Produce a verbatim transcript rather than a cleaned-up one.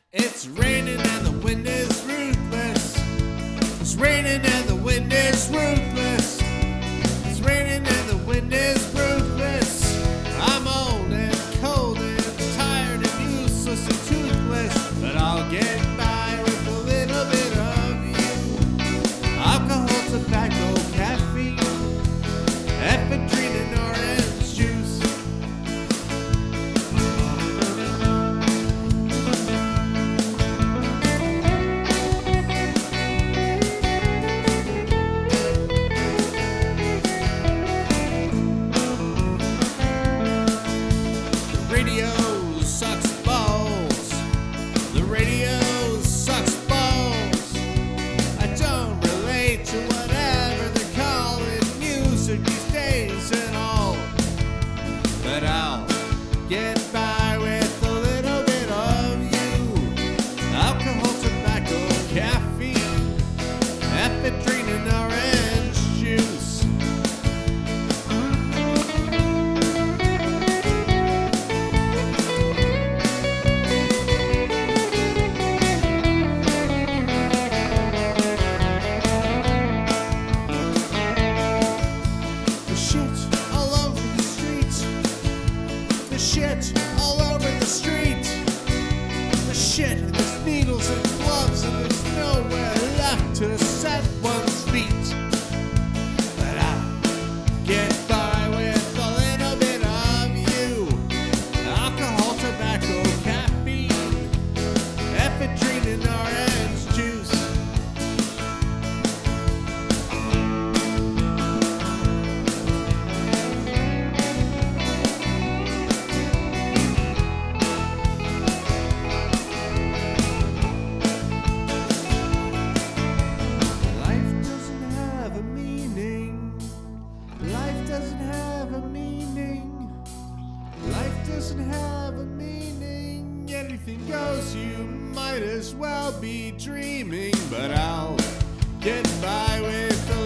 It's raining and the wind is ruthless. It's raining and the wind is ruthless. It's raining and the wind is ruthless. I'm old and cold and tired and useless and toothless, but I'll get by with a little bit of you. Alcohol, tobacco, caffeine, ephedrine and orange juice. Radio sucks balls. The radio sucks balls. I don't relate to whatever they're calling music these days and all. But I'll get by with a little bit of you. Alcohol, tobacco, caffeine, ephedrine and orange juice. Shit all over the street. The shit, and there's needles and gloves, and there's nowhere left to set one's feet. But I'll get by with a little bit of you. Alcohol, tobacco, caffeine, ephedrine and orange juice. Doesn't have a meaning. Life doesn't have a meaning. Anything goes, you might as well be dreaming. But I'll get by with the